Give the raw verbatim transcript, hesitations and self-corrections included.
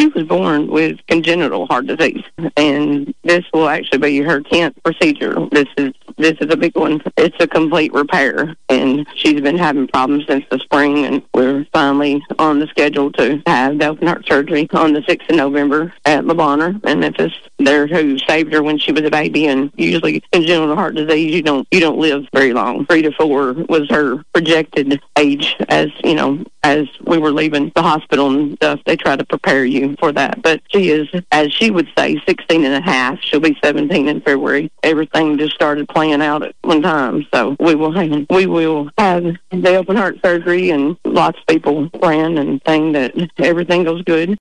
She was born with congenital heart disease, and this will actually be her tenth procedure. This is this is a big one. It's a complete repair, and she's been having problems since the spring, and we're finally on the schedule to have the open heart surgery on the sixth of November at Le Bonheur in Memphis. They're who saved her when she was a baby, and usually congenital heart disease, you don't you don't live very long. Three to four was her projected age, as you know, as we were leaving the hospital and stuff. They try to prepare you for that. But she is, as she would say, sixteen and a half. She'll be seventeen in February. Everything just started playing out at one time. So we will have, we will have the open heart surgery, and lots of people praying and saying that everything goes good.